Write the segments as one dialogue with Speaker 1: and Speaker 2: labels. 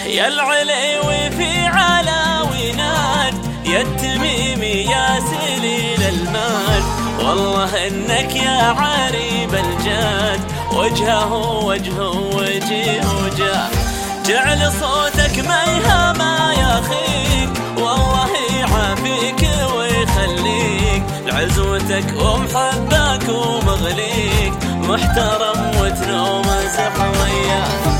Speaker 1: يا العليوي في علاوي ناد، يا التميمي يا سليل المال، والله انك يا عريب الجاد، وجهه وجهه وجاه، جعل صوتك ميهما يا خيك، والله يعافيك ويخليك، لعزوتك ومحباك ومغليك، محترم وتنوم وياك.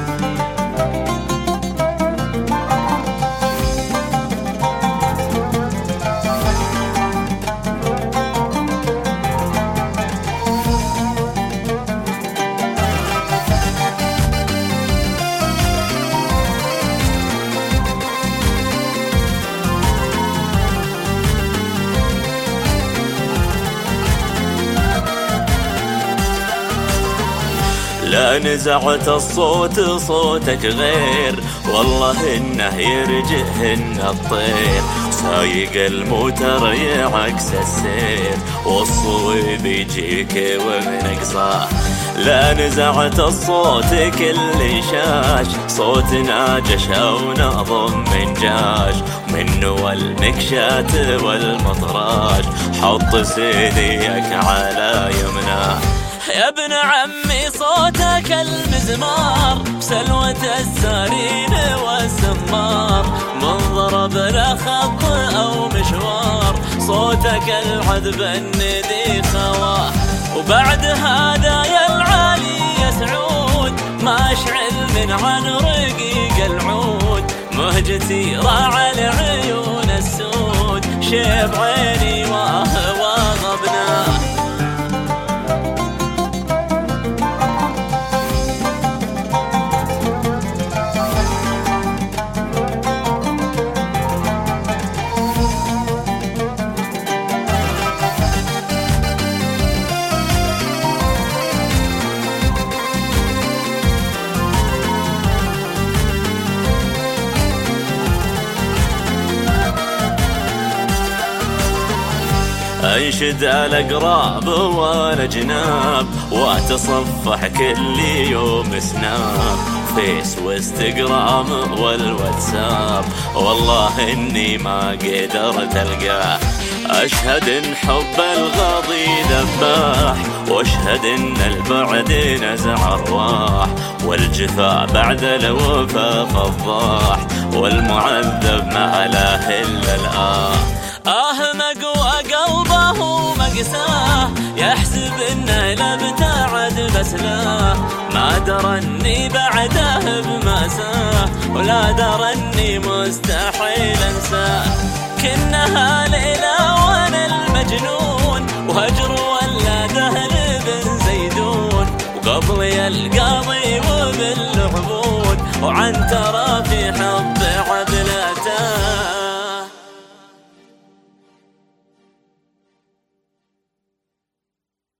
Speaker 1: لا نزعت الصوت صوتك غير، والله انه يرجعهن الطير، سايق الموتر يعكس السير، والصويب يجيك ومنقصاه. لا نزعت الصوت كل شاش، صوت ناجش او نظم من جاش، منه المكشات والمطراش، حط سيديك على يمناه. يا ابن عمي صوتك المزمار، بسلوة السارين والسمار، من ضرب له خط او مشوار، صوتك العذب الندي خواه. وبعد هذا يا العالي يا سعود، ما اشعل من عن رقيق العود، مهجتي راعى العيون السود، شيب عيني وغبناه. انشد الاقراب والاجناب، واتصفح كل يوم سناب، فيس وانستغرام والواتساب، والله اني ما قدرت القاه. اشهد ان حب الغاضي ذباح، واشهد ان البعد نزع ارواح، والجفا بعد الوفا فضاح، والمعذب ما له الا الآه. مقوى قلبه مقساه، يحسب انه لابتعد بس لا، ما درى اني بعده بمأساه، ولا درى اني مستحيل انساه. كنها ليلة وانا المجنون، وهجر ولا دهن بن زيدون، وقبلي القاضي وبالعبود، وعنترى في حب